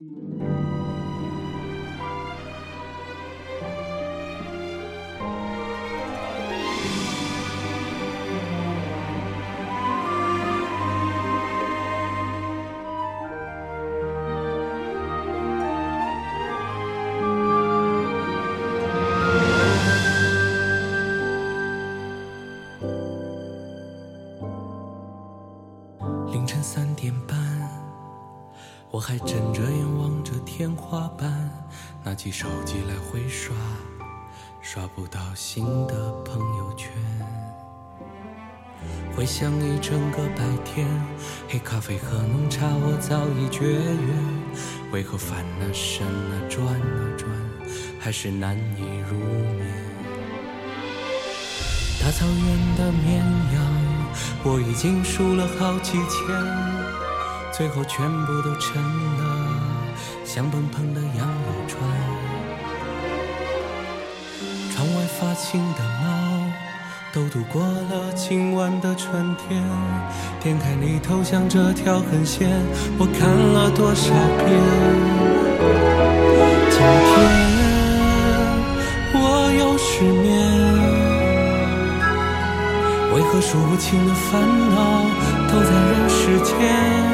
凌晨3点半，我还睁着眼望着天花板，拿起手机来回刷，刷不到新的朋友圈。回想一整个白天，黑咖啡和浓茶我早已绝缘，为何翻啊身啊转啊转，还是难以入眠。大草原的绵羊，我已经数了好几千，最后全部都成了香喷喷的羊肉串。窗外发情的猫都度过了今晚的春天，点开你头像这条横线，我看了多少遍。今天我又失眠，为何数不清的烦恼都在人世间？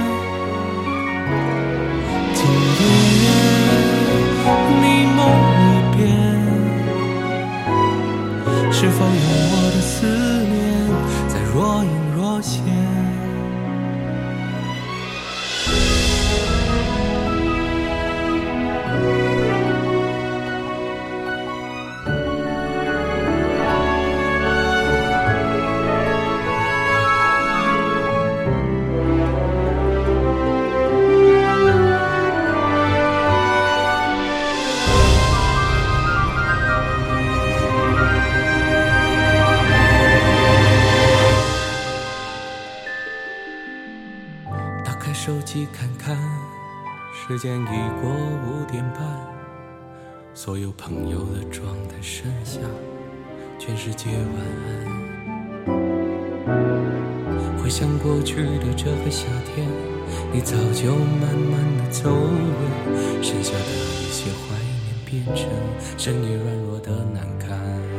今夜你梦里边，是否有我的思念在若隐若现？手机看看，时间已过5点半，所有朋友的状态剩下全世界晚安。回想过去的这个夏天，你早就慢慢的走远，剩下的一些怀念变成声音软弱的难堪。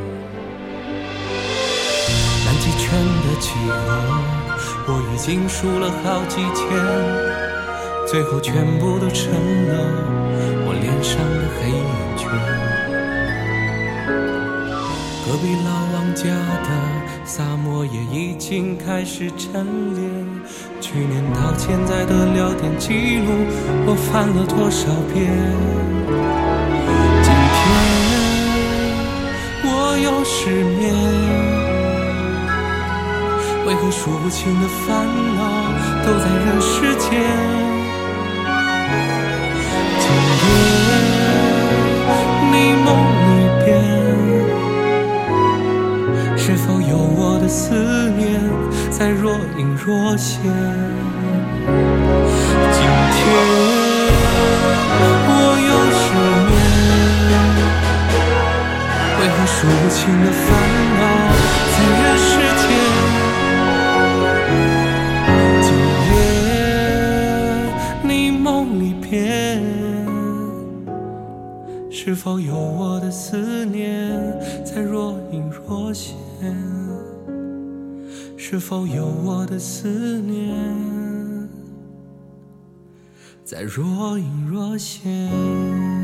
南极圈的企鹅我已经数了好几千，最后全部都成了我脸上的黑眼圈。隔壁老王家的沙漠也已经开始陈列，去年到现在的聊天记录我翻了多少遍。今天我又失眠，为何数不清的烦恼都在人世间？今夜你梦里边，是否有我的思念在若隐若现？今天我又失眠，为何数不清的烦恼在人世间？是否有我的思念在若隐若现？是否有我的思念在若隐若现？